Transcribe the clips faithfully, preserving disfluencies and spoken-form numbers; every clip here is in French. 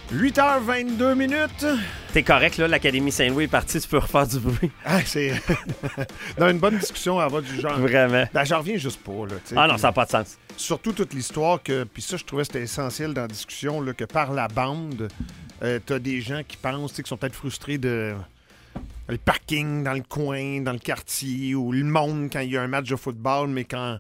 huit heures vingt-deux minutes. T'es correct, là, l'Académie Saint-Louis est partie, tu peux refaire du bruit. Ah, c'est... non, une bonne discussion avant du genre. Vraiment. Ben, j'en reviens juste pas, là. Ah non, ça n'a pas de sens. Surtout toute l'histoire que... Puis ça, je trouvais que c'était essentiel dans la discussion, là, que par la bande, euh, t'as des gens qui pensent, tu sais, qui sont peut-être frustrés de... le parking dans le coin, dans le quartier, ou le monde quand il y a un match de football, mais qu'en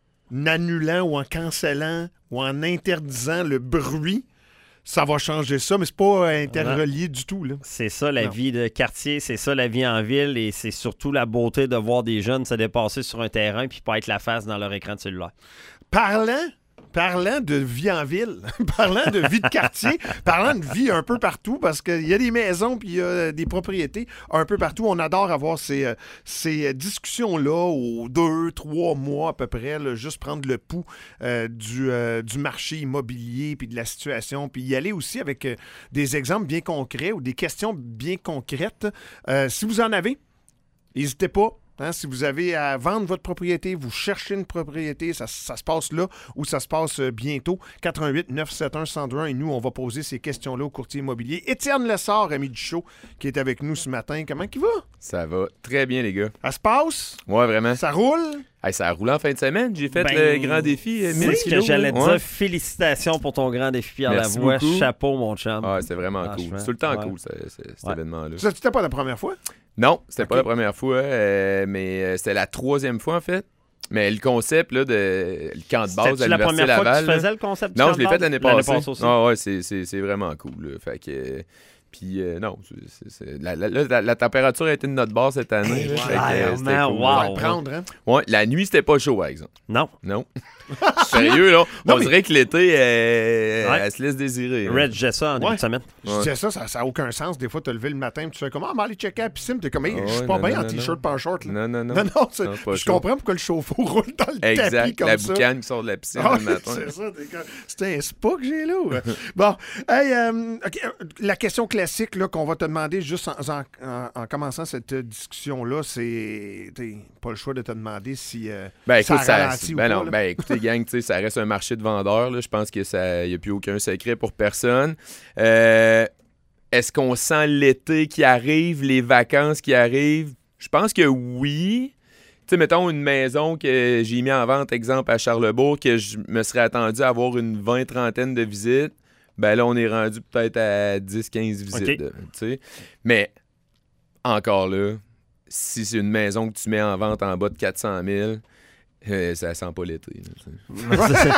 annulant ou en cancellant ou en interdisant le bruit, ça va changer ça, mais c'est pas interrelié du tout, là. C'est ça, la non. vie de quartier, c'est ça, la vie en ville, et c'est surtout la beauté de voir des jeunes se dépasser sur un terrain puis pas être la face dans leur écran de cellulaire. Parlant, parlant de vie en ville, parlant de vie de quartier, parlant de vie un peu partout, parce qu'il y a des maisons puis il y a des propriétés un peu partout. On adore avoir ces, euh, ces discussions-là aux deux, trois mois à peu près, là, juste prendre le pouls euh, du, euh, du marché immobilier puis de la situation, puis y aller aussi avec euh, des exemples bien concrets ou des questions bien concrètes. Euh, si vous en avez, n'hésitez pas. Hein, si vous avez à vendre votre propriété, vous cherchez une propriété, ça, ça se passe là ou ça se passe bientôt. quatre un huit neuf sept un un zéro deux un et nous, on va poser ces questions-là au courtier immobilier. Étienne Lessard, ami du show, qui est avec nous ce matin. Comment il va? Ça va très bien, les gars. Ça se passe? Ouais, vraiment. Ça roule? Hey, ça a roulé en fin de semaine. J'ai fait Ben, le grand défi. euh, mille C'est ce que kilos, j'allais là. dire. Ouais. Félicitations pour ton grand défi Pierre Merci Lavoie. beaucoup. Chapeau, mon chum. Ah, c'est vraiment cool. Franchement, C'est tout le temps ouais. cool, ça, c'est- cet Ouais. événement-là. Ça, c'était pas la première fois? Non, c'était Ok. pas la première fois, euh, mais euh, c'était la troisième fois, en fait. Mais le concept là, de le camp de base C'était-tu à la l'Université première fois Laval. que tu là. faisais le concept du Non, camp je l'ai de fait base? l'année passée. aussi. Ah ouais, c'est, c'est, c'est vraiment cool. Là. Fait que, euh, puis euh, non, c'est, c'est, c'est- la, la, la, la température a été de notre bord cette année. Hey, là. wow. Fait que, euh, c'était Man, cool. wow. On va le prendre, hein? Ouais, la nuit, c'était pas chaud, par exemple. Non. Non. Sérieux, là. Non, On mais- dirait que l'été, euh, Ouais. elle se laisse désirer. là. Red, j'ai ça en début Ouais. de semaine. Je disais ça, ça n'a aucun sens. Des fois, tu te levé le matin et tu fais comment? Ah, aller checker à la piscine. T'es comme, hey, Ah je suis ouais, pas non, bien non, en non, t-shirt, pas en short. Là. Non, non, non. Non, non, c'est- Non, c'est pas je chaud. comprends pourquoi le chauffe-eau roule dans le tapis Exact. comme La ça. boucane qui sort de la piscine Ah, le matin. c'est ça, t'es comme- c'est un spa que j'ai là. ouais. Bon, hey, euh, OK, euh, la question classique là, qu'on va te demander juste en, en- en- en commençant cette euh, discussion-là, c'est t'as pas le choix de te demander si euh, Ben ça écoute, ça, ralentit ou ben pas. non, là. ben écoutez, gang, tu sais, ça reste un marché de vendeurs. Là. Je pense que ça, y a plus aucun secret pour personne. Euh, est-ce qu'on sent l'été qui arrive, les vacances qui arrivent? Je pense que oui. Tu sais, mettons une maison que j'ai mis en vente, exemple, à Charlebourg, que je me serais attendu à avoir une vingt, trentaine de visites. Ben là, on est rendu peut-être à dix, quinze visites. OK. là, tu sais. Mais encore là, si c'est une maison que tu mets en vente en bas de quatre cent mille, euh, ça sent pas l'été. là, tu sais.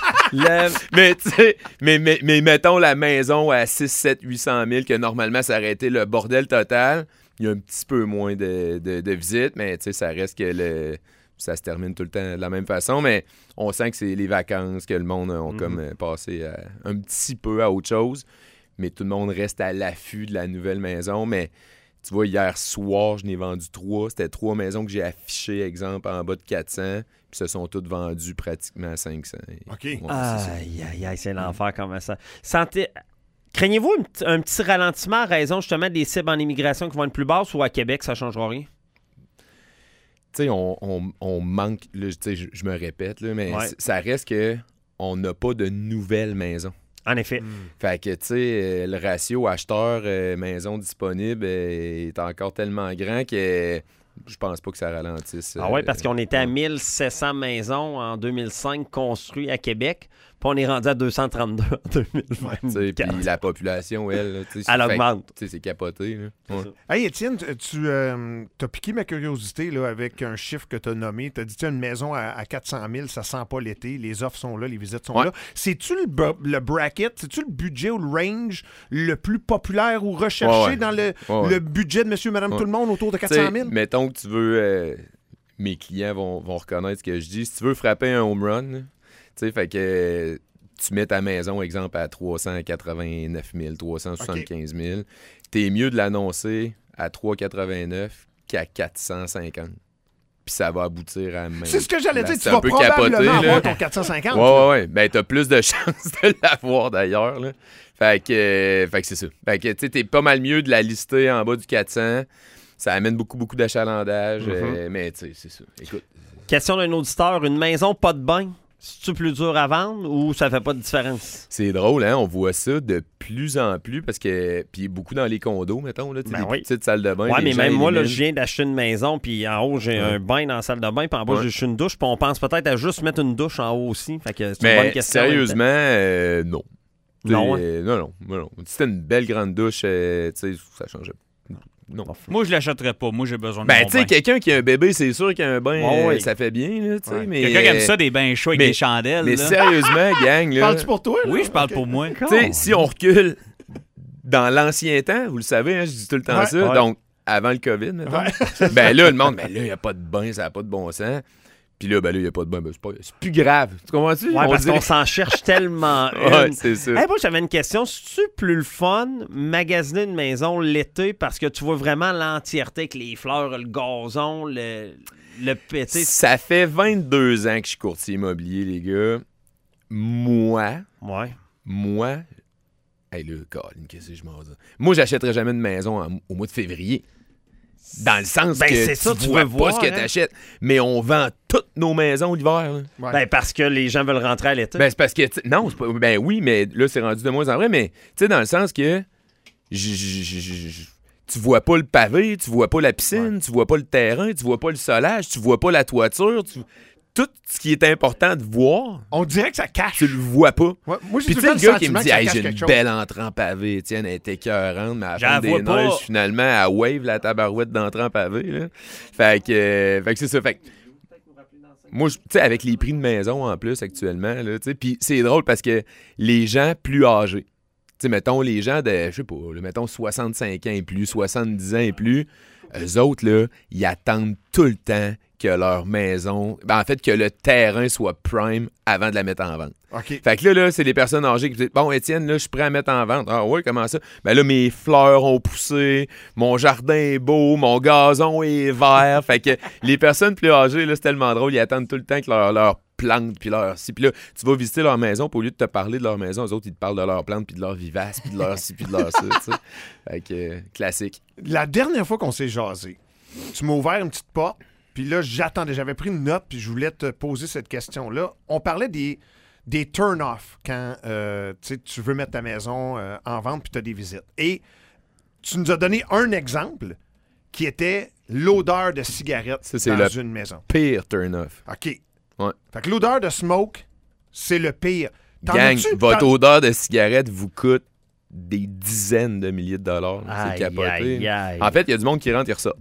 Le- mais tu sais, mais, mais, mais mettons la maison à six, sept, huit cent mille, que normalement ça aurait été le bordel total. Il y a un petit peu moins de, de, de visites, mais tu sais, ça reste que le, ça se termine tout le temps de la même façon. Mais on sent que c'est les vacances, que le monde a Mhm. comme euh, passé à- un petit peu à autre chose. Mais tout le monde reste à l'affût de la nouvelle maison. Mais tu vois, hier soir, je n'ai vendu trois. C'était trois maisons que j'ai affichées, exemple, en bas de quatre cents. Puis se sont toutes vendues pratiquement à cinq cents. OK. Ouais, c'est ça. Aïe, aïe, aïe, c'est l'enfer comment ça. Sentez... Craignez-vous un, petit- un petit ralentissement à raison justement des cibles en immigration qui vont être plus basses ou à Québec, ça ne changera rien? Tu sais, on, on- on manque, là, tu sais, je, je me répète, là, mais Ouais. c- ça reste que on n'a pas de nouvelles maisons. En effet. Hmm. Fait que, tu sais, euh, le ratio acheteur-maison disponible euh, est encore tellement grand que euh, je pense pas que ça ralentisse. Ah oui, parce qu'on était à ouais. mille sept cents maisons en deux mille cinq construites à Québec, puis on est rendu à deux cent trente-deux en deux mille Tu sais, vingt-quatre. puis la population, elle, là, tu sais, Elle fait que, augmente. tu sais, c'est capoté. Là. Ouais. Hey, Étienne, tu, tu as piqué ma curiosité là, avec un chiffre que tu as nommé. Tu as dit, tiens, une maison à, à quatre cent mille, ça sent pas l'été. Les offres sont là, les visites sont Ouais. là. C'est-tu le, bu- le bracket, c'est-tu le budget ou le range le plus populaire ou recherché Ouais, ouais. dans le, Ouais, ouais. le budget de monsieur, madame, Ouais. tout le monde autour de Tu quatre sais, cent mille? mettons que tu veux... euh, mes clients vont, vont reconnaître ce que je dis. Si tu veux frapper un home run, là, tu sais, fait que euh, tu mets ta maison, exemple, à trois cent quatre-vingt-neuf mille, trois cent soixante-quinze mille, t'es mieux de l'annoncer à trois cent quatre-vingt-neuf qu'à quatre cent cinquante. Puis ça va aboutir à même. C'est ce que j'allais Là, dire. Tu c'est vas un peu probablement capoté, là. avoir ton quatre cent cinquante. Ouais, ouais, ouais. Ben, t'as plus de chances de l'avoir, d'ailleurs, là. Fait que, euh, fait que c'est ça. Fait que, tu sais, t'es pas mal mieux de la lister en bas du quatre cents. Ça amène beaucoup, beaucoup d'achalandage. Mhm. euh, mais, tu sais, c'est ça. Écoute. Question d'un auditeur, une maison pas de bain, C'est-tu plus dur à vendre ou ça fait pas de différence? C'est drôle, hein? On voit ça de plus en plus parce que. Puis beaucoup dans les condos, mettons, là, Ben des oui. petites salles de bain. Ouais, les mais gens même moi, là, éliminent. je viens d'acheter une maison, puis en haut, j'ai Ouais. un bain dans la salle de bain, puis en bas, Ouais. j'ai juste une douche, puis on pense peut-être à juste mettre une douche en haut aussi. Fait que c'est une Mais bonne question. sérieusement, euh, non. Non, C'est- non, non, non, non. Si c'était une belle grande douche, euh, tu sais, ça changeait. Non. Moi, je l'achèterais pas. Moi, j'ai besoin de Ben, mon tu sais, bain. quelqu'un qui a un bébé, c'est sûr qu'un bain, Ouais, euh, ouais. ça fait bien, là, tu sais, Ouais. mais... Quelqu'un qui aime euh, ça, des bains chauds avec mais- des chandelles. Mais là. sérieusement, gang, là... Parles-tu pour toi? là? Oui, je parle Ok. pour moi. Tu sais, si on recule dans l'ancien temps, vous le savez, hein, je dis tout le temps Ouais, ça, ouais. donc avant le COVID, mettons, ben là, le monde, ben là, il n'y a pas de bain, ça n'a pas de bon sens. Puis là, ben là, il n'y a pas de bain, ben c'est, pas, c'est plus grave. Tu comprends-tu? Ouais, On parce dirait- qu'on s'en cherche tellement Ouais, une. c'est ça. Hey, moi, j'avais une question. C'est-tu plus le fun magasiner une maison l'été parce que tu vois vraiment l'entièreté avec les fleurs, le gazon, le, le petit. Ça fait vingt-deux ans que je suis courtier immobilier, les gars. Moi, Ouais. moi, hey là, Colin, qu'est-ce que je m'en dis? Moi, j'achèterais jamais une maison en- au mois de février. Dans le sens Ben, que c'est tu ça, tu vois veux pas voir, ce que hein? t'achètes. Mais on vend toutes nos maisons l'hiver, là. Ouais. Ben, parce que les gens veulent rentrer à l'été. Ben, c'est parce que, tu- non, c'est pas, ben oui, mais là, c'est rendu de moins en vrai, mais, tu sais, dans le sens que, j- j- j- j- tu vois pas le pavé, tu vois pas la piscine, tu vois pas le terrain, tu vois pas le solage, tu vois pas la toiture, tu- tout ce qui est important de voir, On dirait que ça cache. tu le vois pas. Ouais, moi, j'ai Puis tout tu sais, le le temps gars qui me sentiment dit, que ça hey, cache j'ai quelque une chose. belle entrée en pavé, tiens, elle était écœurante, mais à la J'en fin des vois pas. neiges, finalement, à wave la tabarouette d'entrée en pavé, là. Fait que, euh, fait que c'est ça, fait que moi, je- tu sais, avec les prix de maison en plus actuellement, là, tu sais, puis c'est drôle parce que les gens plus âgés, tu sais, mettons les gens de, je sais pas, là, mettons soixante-cinq ans et plus, soixante-dix ans et plus, eux autres, là, ils attendent tout le temps que leur maison, ben, en fait, que le terrain soit prime avant de la mettre en vente. OK. Fait que là, là, c'est des personnes âgées qui disent, bon, Étienne, là, je suis prêt à mettre en vente. Ah ouais, comment ça? Ben là, mes fleurs ont poussé, mon jardin est beau, mon gazon est vert. Fait que les personnes plus âgées, là, c'est tellement drôle, ils attendent tout le temps que leur, leur plante, puis leur ci. Puis là, tu vas visiter leur maison, puis au lieu de te parler de leur maison, eux autres, ils te parlent de leur plante, puis de leur vivace, puis de leur ci, puis de leur ça, tu sais. Fait que, euh, classique. La dernière fois qu'on s'est jasé, tu m'as ouvert une petite porte, puis là, j'attendais, j'avais pris une note, puis je voulais te poser cette question-là. On parlait des, des turn-off quand euh, tu sais, tu veux mettre ta maison euh, en vente, puis tu as des visites. Et tu nous as donné un exemple qui était l'odeur de cigarette Ça, c'est dans le- une maison. Pire turn-off. OK. Ouais. Fait que l'odeur de smoke, c'est le pire. T'en Gang, as-tu? votre T'en- odeur de cigarette vous coûte des dizaines de milliers de dollars. là. Aïe, C'est capoté. aïe, aïe. En fait, il y a du monde qui rentre et ressort.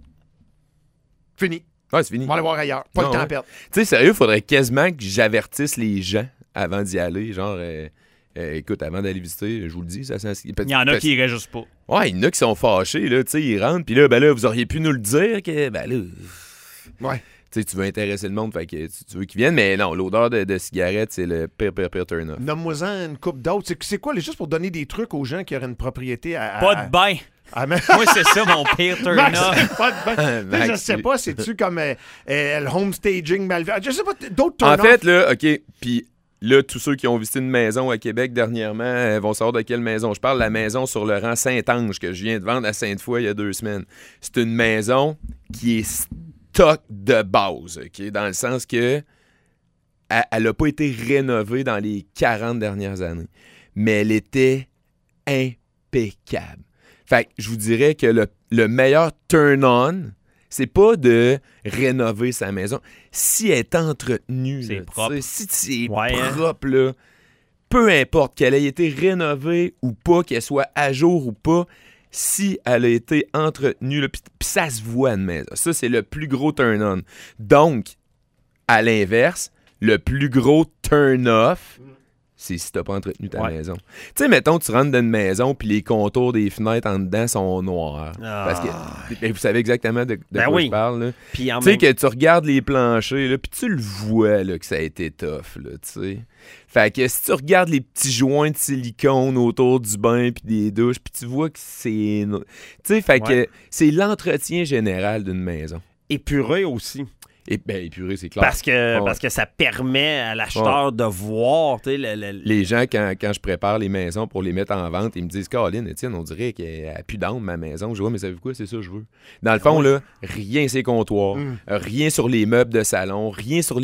Fini. Ouais, c'est fini. On va aller voir ailleurs. Pas Non, le temps ouais. à perdre. Tu sais, sérieux, il faudrait quasiment que j'avertisse les gens avant d'y aller. Genre, euh, euh, écoute, avant d'aller visiter, je vous le dis, ça sent. Il y en a qui iraient juste pas. Ouais, il y en a qui sont fâchés, là, tu sais, ils rentrent, puis là, ben là, vous auriez pu nous le dire que, ben là. Ouais. Tu sais, tu veux intéresser le monde, fait que tu, tu veux qu'ils viennent, mais non, l'odeur de, de cigarette, c'est le pire, pire, pire turn-off. Nomme-moi-en une coupe d'autres. C'est, c'est quoi, les- juste pour donner des trucs aux gens qui auraient une propriété à. à- Pas de bain. à- mais- Moi, c'est ça mon pire Max, turn-off. pas de bain. Tu sais, je Max, sais lui. pas, c'est-tu comme euh, euh, le home staging mal fait? Je sais pas, t- d'autres En turn-off. fait, là, OK, puis là, tous ceux qui ont visité une maison à Québec dernièrement euh, vont savoir de quelle maison je parle. La maison sur le rang Saint-Ange que je viens de vendre à Sainte-Foy il y a deux semaines. C'est une maison qui est stock de base, OK? Dans le sens que elle n'a pas été rénovée dans les quarante dernières années. Mais elle était impeccable. Fait que je vous dirais que le, le meilleur turn-on, c'est pas de rénover sa maison. Si elle est entretenue, C'est là, propre. tu sais, si c'est Ouais, hein? propre, là, peu importe qu'elle ait été rénovée ou pas, qu'elle soit à jour ou pas, si elle a été entretenue, là, puis puis ça se voit une maison. Ça, c'est le plus gros turn-on. Donc, à l'inverse, le plus gros turn-off, c'est si t'as pas entretenu ta Ouais. maison. Tu sais, mettons, tu rentres dans une maison puis les contours des fenêtres en dedans sont noirs. Ah. Parce que ben, vous savez exactement de, de Ben quoi oui. je parle. là. Puis en Tu sais même que tu regardes les planchers, là, puis tu le vois là, que ça a été tough, là, tu sais. Fait que si tu regardes les petits joints de silicone autour du bain puis des douches, puis tu vois que c'est... no- Tu sais, fait Ouais. que c'est l'entretien général d'une maison. épuré aussi. Et ben, épuré, c'est clair. Parce que, Ouais. parce que ça permet à l'acheteur de voir, tu sais, le, le- Les gens, quand, quand je prépare les maisons pour les mettre en vente, ils me disent « Caroline, Étienne, on dirait qu'elle a plus d'âme, ma maison. » Je dis « Ouais, mais savez-vous quoi? C'est ça que je veux. » Dans le fond, là, rien ces comptoirs, Mm. rien sur les meubles de salon, rien sur les petites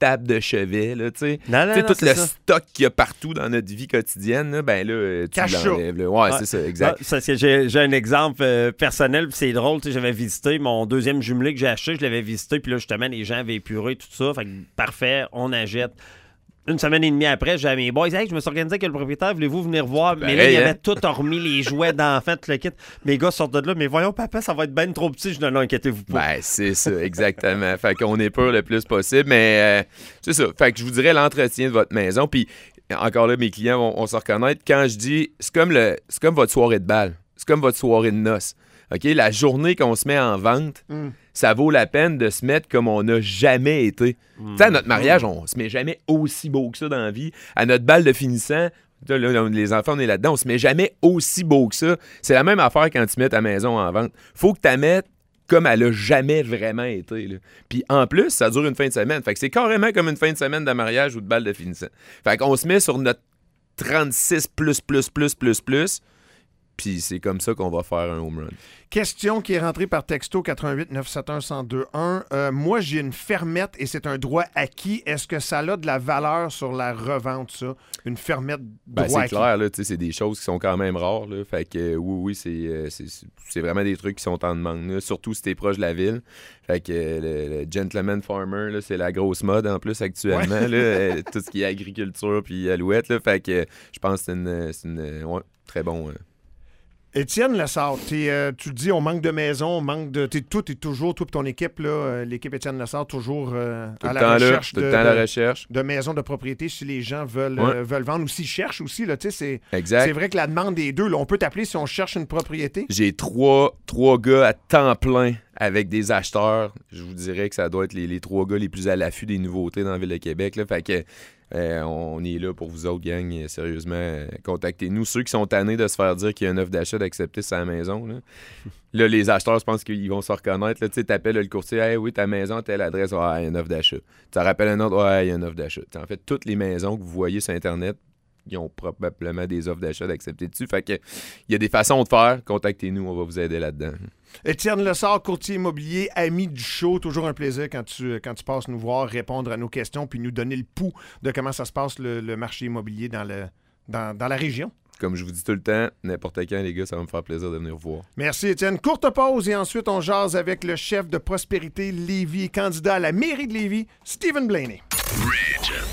table de chevet, là, tu sais. Non, non, Tu sais, non, tout c'est le ça. stock qu'il y a partout dans notre vie quotidienne, là, ben là, tu Cache ça. l'enlèves. Là. Ouais, Ouais. c'est ça, exact. Ah, ça, c'est- j'ai, j'ai un exemple euh, personnel, puis c'est drôle. tu sais, J'avais visité mon deuxième jumelé que j'ai acheté, je l'avais visité, puis là, justement, les gens avaient épuré tout ça. Fait que parfait, on achète. Une semaine et demie après, j'ai à mes boys, hey, je me suis organisé avec le propriétaire, voulez-vous venir voir? Mais là, Pareil, il hein? avait tout remis, les jouets d'enfants, tout le kit. Mes gars sortent de là, mais voyons, papa, ça va être ben trop petit. Je dis, non, inquiétez-vous pas. Ben, c'est ça, exactement. Fait qu'on est peur le plus possible, mais euh, c'est ça. Fait que je vous dirais l'entretien de votre maison. Puis, encore là, mes clients vont, vont se reconnaître. Quand je dis, c'est comme, le, c'est comme votre soirée de bal. C'est comme votre soirée de noces. OK? La journée qu'on se met en vente, Mm. ça vaut la peine de se mettre comme on n'a jamais été. Mm. Tu sais, à notre mariage, on se met jamais aussi beau que ça dans la vie. À notre bal de finissant, là, là, les enfants, on est là-dedans, on se met jamais aussi beau que ça. C'est la même affaire quand tu mets ta maison en vente. Faut que tu la mettes comme elle a jamais vraiment été. Là. Puis en plus, ça dure une fin de semaine. Fait que c'est carrément comme une fin de semaine de mariage ou de bal de finissant. Fait qu'on se met sur notre trente-six plus, plus, plus, plus, plus. Puis c'est comme ça qu'on va faire un home run. Question qui est rentrée par texto quatre un huit neuf sept un un zéro deux un. Euh, moi, j'ai une fermette et c'est un droit acquis. Est-ce que ça a de la valeur sur la revente, ça? Une fermette Ben, droit c'est acquis? clair, là, tu sais, c'est des choses qui sont quand même rares. Là, fait que euh, oui, oui, c'est, euh, c'est, c'est vraiment des trucs qui sont en demande. Là, surtout si t'es proche de la ville. Fait que euh, le, le gentleman farmer, là, c'est la grosse mode en plus actuellement. Là, euh, tout ce qui est agriculture puis alouette. Là, fait que euh, je pense que c'est une, c'est une ouais, très bon. Euh, Étienne Lessard, t'es, euh, tu le dis, on manque de maison, on manque de. T'es, tout est toujours, toi et ton équipe, là, euh, l'équipe Étienne Lessard, toujours euh, tout à le la temps là, recherche tout de, le temps à la de- recherche. de maisons de propriété si les gens veulent, Ouais. euh, veulent vendre ou s'ils cherchent aussi. Là, tu sais, c'est, Exact. c'est vrai que la demande des deux, là, on peut t'appeler si on cherche une propriété. J'ai trois, trois gars à temps plein avec des acheteurs. Je vous dirais que ça doit être les, les trois gars les plus à l'affût des nouveautés dans la ville de Québec. Là. Fait que euh, on est là pour vous autres, gang. Et sérieusement, euh, contactez-nous. Ceux qui sont tannés de se faire dire qu'il y a une offre d'achat d'accepter sa maison. Là, là les acheteurs, je pense qu'ils vont se reconnaître. Là, tu sais, t'appelles le courtier, hey, oui, ta maison, telle adresse, ouais, il y a une offre d'achat. Tu rappelles un autre, ouais, il y a une offre d'achat. T'sais, en fait, toutes les maisons que vous voyez sur Internet, ils ont probablement des offres d'achat d'accepter dessus. Fait que il y a des façons de faire. Contactez-nous, on va vous aider là-dedans. Étienne Lessard, courtier immobilier, ami du show. Toujours un plaisir quand tu, quand tu passes nous voir, répondre à nos questions, puis nous donner le pouls de comment ça se passe le, le marché immobilier dans, le, dans, dans la région. Comme je vous dis tout le temps, n'importe quand, les gars, ça va me faire plaisir de venir vous voir. Merci, Étienne. Courte pause et ensuite, on jase avec le chef de Prospérité Lévis, candidat à la mairie de Lévis, Stephen Blaney.